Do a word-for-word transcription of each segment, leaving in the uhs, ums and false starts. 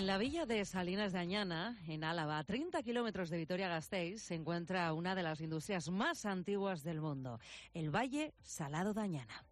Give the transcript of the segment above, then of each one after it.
En la villa de Salinas de Añana, en Álava, a treinta kilómetros de Vitoria-Gasteiz, se encuentra una de las industrias más antiguas del mundo, el Valle Salado de Añana.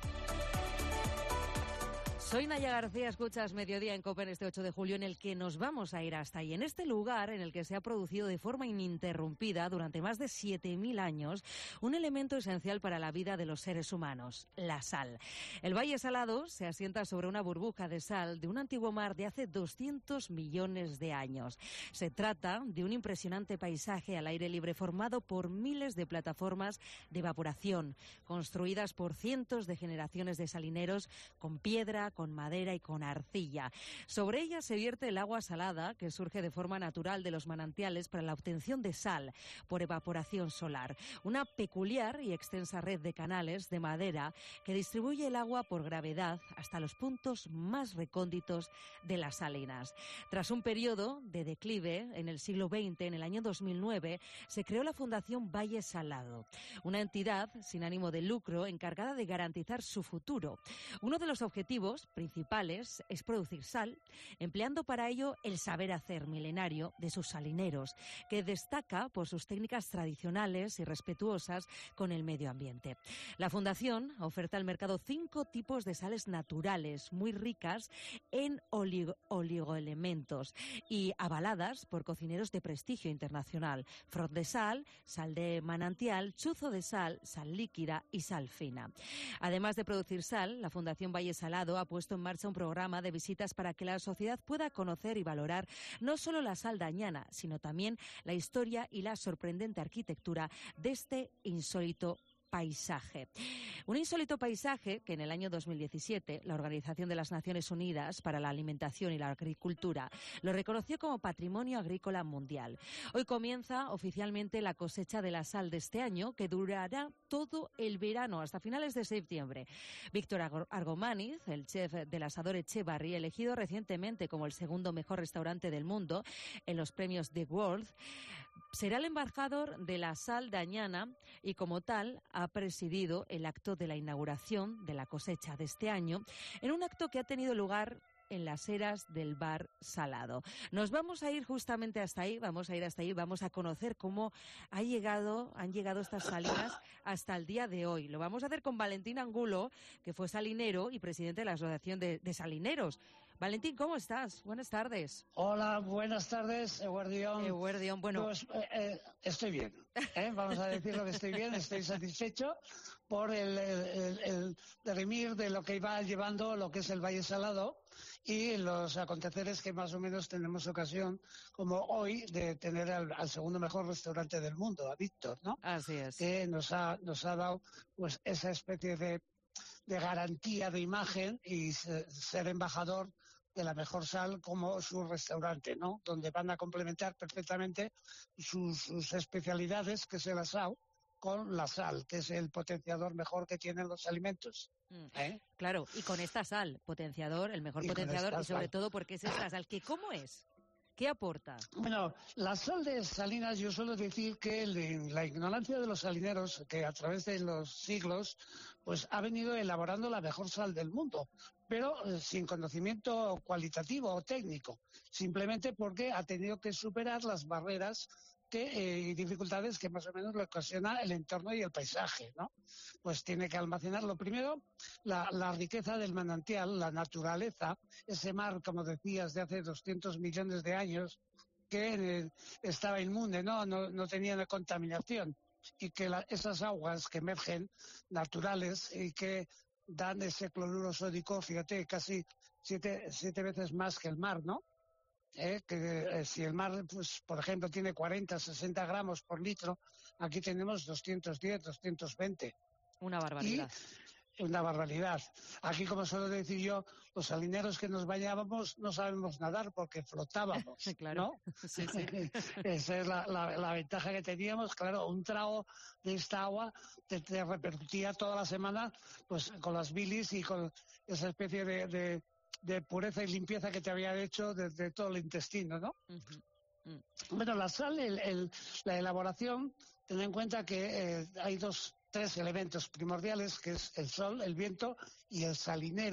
Soy Naya García, escuchas Mediodía en COPE en este ocho de julio, en el que nos vamos a ir hasta ahí, en este lugar en el que se ha producido de forma ininterrumpida durante más de siete mil años un elemento esencial para la vida de los seres humanos, la sal. El Valle Salado se asienta sobre una burbuja de sal de un antiguo mar de hace doscientos millones de años. Se trata de un impresionante paisaje al aire libre formado por miles de plataformas de evaporación, construidas por cientos de generaciones de salineros con piedra, con madera y con arcilla. Sobre ella se vierte el agua salada que surge de forma natural de los manantiales para la obtención de sal por evaporación solar. Una peculiar y extensa red de canales de madera que distribuye el agua por gravedad hasta los puntos más recónditos de las salinas. Tras un periodo de declive en el siglo veinte, en el año dos mil nueve, se creó la Fundación Valle Salado, una entidad sin ánimo de lucro encargada de garantizar su futuro. Uno de los objetivos principales es producir sal, empleando para ello el saber hacer milenario de sus salineros, que destaca por sus técnicas tradicionales y respetuosas con el medio ambiente. La Fundación oferta al mercado cinco tipos de sales naturales muy ricas en oligo- oligoelementos y avaladas por cocineros de prestigio internacional: frot de sal, sal de manantial, chuzo de sal, sal líquida y sal fina. Además de producir sal, la Fundación Valle Salado ha puesto en marcha un programa de visitas para que la sociedad pueda conocer y valorar no solo la sal de Añana, sino también la historia y la sorprendente arquitectura de este insólito paisaje. Un insólito paisaje que en el año dos mil diecisiete la Organización de las Naciones Unidas para la Alimentación y la Agricultura lo reconoció como Patrimonio Agrícola Mundial. Hoy comienza oficialmente la cosecha de la sal de este año, que durará todo el verano hasta finales de septiembre. Víctor Argomaniz, el chef del asador Echevarri, elegido recientemente como el segundo mejor restaurante del mundo en los premios The World, será el embajador de la sal de Añana y, como tal, ha presidido el acto de la inauguración de la cosecha de este año, en un acto que ha tenido lugar en las eras del Bar Salado. Nos vamos a ir justamente hasta ahí, vamos a ir hasta ahí, vamos a conocer cómo ha llegado, han llegado estas salinas hasta el día de hoy. Lo vamos a hacer con Valentín Angulo, que fue salinero y presidente de la Asociación de, de Salineros. Valentín, ¿cómo estás? Buenas tardes. Hola, buenas tardes, Eguardión. Eguardión, bueno. Pues, eh, eh, estoy bien, ¿eh? Vamos a decirlo que estoy bien, estoy satisfecho por el, el, el derimir de lo que iba llevando lo que es el Valle Salado y los aconteceres que más o menos tenemos ocasión, como hoy, de tener al, al segundo mejor restaurante del mundo, a Víctor, ¿no? Así es. Que nos ha, nos ha dado pues esa especie de, de garantía de imagen y ser embajador de la mejor sal como su restaurante, ¿no? Donde van a complementar perfectamente sus, sus especialidades, que es el asado, con la sal, que es el potenciador mejor que tienen los alimentos. ¿Eh? Claro, y con esta sal, potenciador, el mejor y potenciador, y sobre sal. todo porque es esta sal, que ¿cómo es? ¿Qué aporta? Bueno, la sal de Salinas, yo suelo decir que el, la ignorancia de los salineros, que a través de los siglos, pues ha venido elaborando la mejor sal del mundo, pero eh, sin conocimiento cualitativo o técnico, simplemente porque ha tenido que superar las barreras que, eh, y dificultades que más o menos le ocasiona el entorno y el paisaje, ¿no? Pues tiene que almacenar, lo primero, la, la riqueza del manantial, la naturaleza, ese mar, como decías, de hace doscientos millones de años, que eh, estaba inmune, ¿no? No, no tenía contaminación, y que la, esas aguas que emergen, naturales, y que dan ese cloruro sódico, fíjate, casi siete, siete veces más que el mar, ¿no? Eh, que eh, si el mar, pues, por ejemplo, tiene cuarenta, sesenta gramos por litro, aquí tenemos doscientos diez, doscientos veinte. Una barbaridad. Y una barbaridad. Aquí, como suelo decir yo, los salineros que nos bañábamos no sabemos nadar porque flotábamos, claro. ¿no? Sí, sí. Esa es la, la, la ventaja que teníamos. Claro, un trago de esta agua te, te repercutía toda la semana, pues, con las bilis y con esa especie de... de de pureza y limpieza que te había hecho desde todo el intestino, ¿no? Uh-huh. Uh. Bueno, la sal, el, el, la elaboración, ten en cuenta que eh, hay dos, tres elementos primordiales, que es el sol, el viento y el salinero,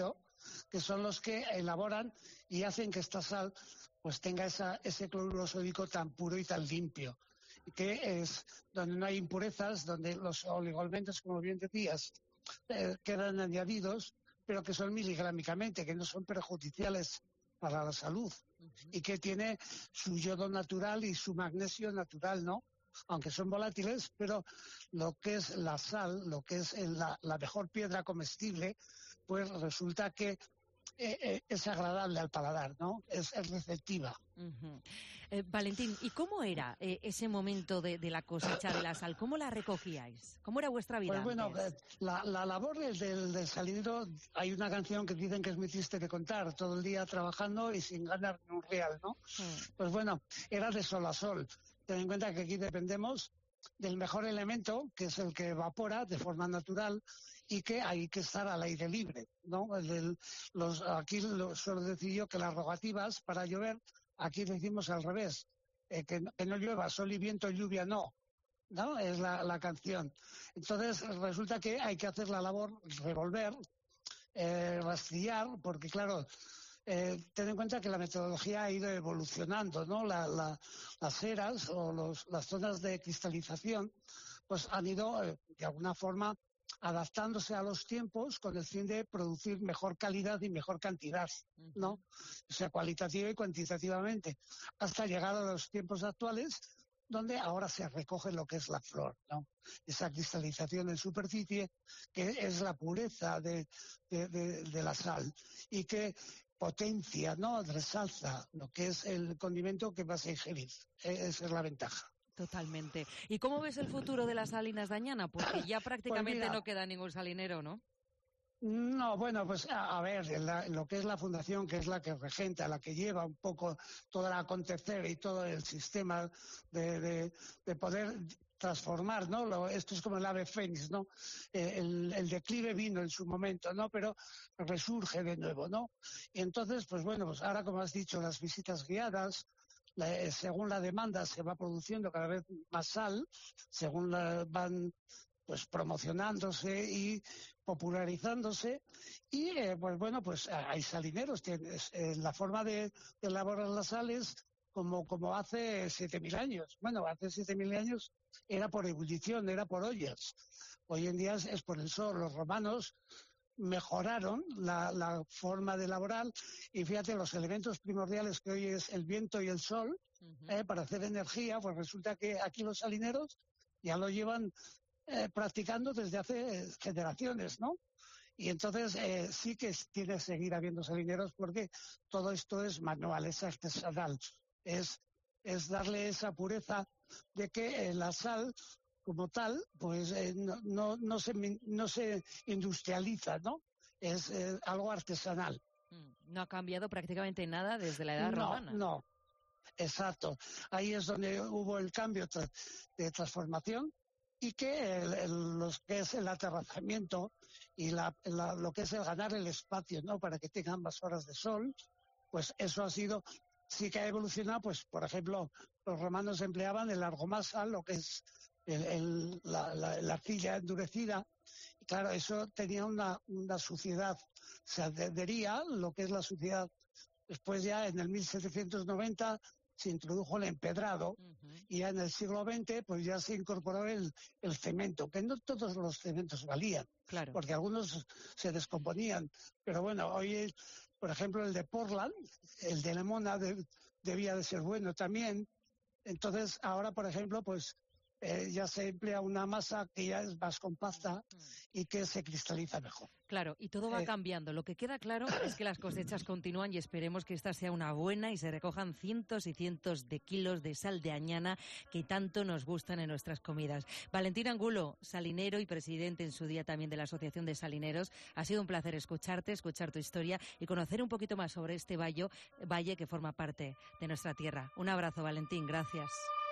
que son los que elaboran y hacen que esta sal pues tenga esa, ese cloruro sódico tan puro y tan limpio, que es donde no hay impurezas, donde los oligoelementos, como bien decías, eh, quedan añadidos, pero que son miligrámicamente, que no son perjudiciales para la salud, uh-huh. y que tiene su yodo natural y su magnesio natural, ¿no? Aunque son volátiles, pero lo que es la sal, lo que es la, la mejor piedra comestible, pues resulta que eh, eh, es agradable al paladar, ¿no? Es, es receptiva. Uh-huh. eh, Valentín, ¿y cómo era eh, ese momento de, de la cosecha de la sal? ¿Cómo la recogíais? ¿Cómo era vuestra vida Pues bueno, antes? Eh, la, la labor del, del salinero, hay una canción que dicen que es muy triste de contar, todo el día trabajando y sin ganar ni un real, ¿no? Uh-huh. Pues bueno, era de sol a sol. Ten en cuenta que aquí dependemos del mejor elemento, que es el que evapora de forma natural y que hay que estar al aire libre, ¿no? El, el, los, aquí lo, suelo decir yo que las rogativas para llover, aquí decimos al revés, eh, que, que no llueva, sol y viento, lluvia no, ¿no? Es la, la canción. Entonces resulta que hay que hacer la labor, revolver, eh, rastrillar, porque claro, Eh, ten en cuenta que la metodología ha ido evolucionando, ¿no? La, la, las eras o los, las zonas de cristalización pues han ido eh, de alguna forma adaptándose a los tiempos con el fin de producir mejor calidad y mejor cantidad, ¿no? O sea, cualitativa y cuantitativamente, hasta llegar a los tiempos actuales donde ahora se recoge lo que es la flor, ¿no? Esa cristalización en superficie que es la pureza de, de, de, de la sal y que potencia, ¿no? Resalza lo que es el condimento que vas a ingerir. Esa es la ventaja. Totalmente. ¿Y cómo ves el futuro de las salinas de Añana? Porque ya prácticamente pues mira, no queda ningún salinero, ¿no? No, bueno, pues a, a ver, la, lo que es la fundación, que es la que regenta, la que lleva un poco todo el acontecer y todo el sistema de, de, de poder transformar, ¿no? Lo, esto es como el ave fénix, ¿no? Eh, el, el declive vino en su momento, ¿no? Pero resurge de nuevo, ¿no? Y entonces, pues bueno, pues ahora, como has dicho, las visitas guiadas, la, eh, según la demanda se va produciendo cada vez más sal, según la, van pues promocionándose y popularizándose y eh, pues bueno, pues hay salineros, tienes eh, la forma de, de elaborar las sales como, como hace siete mil años. Bueno, hace siete mil años era por ebullición, era por ollas. Hoy en día es, es por el sol. Los romanos mejoraron la, la forma de elaborar y fíjate, los elementos primordiales que hoy es el viento y el sol, uh-huh. eh, para hacer energía, pues resulta que aquí los salineros ya lo llevan eh, practicando desde hace generaciones, ¿no? Y entonces eh, sí que tiene que seguir habiendo salineros porque todo esto es manual, es artesanal, es, es darle esa pureza de que eh, la sal como tal, pues eh, no, no, no, se, no se industrializa, ¿no? Es eh, algo artesanal. No ha cambiado prácticamente nada desde la edad no, romana. No, exacto. Ahí es donde hubo el cambio tra- de transformación y que el, el, los que es el aterrazamiento y la, la, lo que es el ganar el espacio, ¿no? Para que tengan más horas de sol, pues eso ha sido, sí que ha evolucionado, pues por ejemplo, los romanos empleaban el argomasa, lo que es el, el, la, la, la arcilla endurecida, y claro, eso tenía una, una suciedad, se adhería lo que es la suciedad. Después ya en el mil setecientos noventa se introdujo el empedrado, uh-huh. y ya en el siglo veinte pues ya se incorporó el, el cemento, que no todos los cementos valían, claro. porque algunos se descomponían. Pero bueno, hoy, por ejemplo, el de Portland, el de Lemona de, debía de ser bueno también. Entonces ahora, por ejemplo, pues eh, ya se emplea una masa que ya es más compacta y que se cristaliza mejor. Claro, y todo va Eh, cambiando. Lo que queda claro es que las cosechas continúan y esperemos que esta sea una buena y se recojan cientos y cientos de kilos de sal de Añana que tanto nos gustan en nuestras comidas. Valentín Angulo, salinero y presidente en su día también de la Asociación de Salineros, ha sido un placer escucharte, escuchar tu historia y conocer un poquito más sobre este valle, valle que forma parte de nuestra tierra. Un abrazo, Valentín, gracias.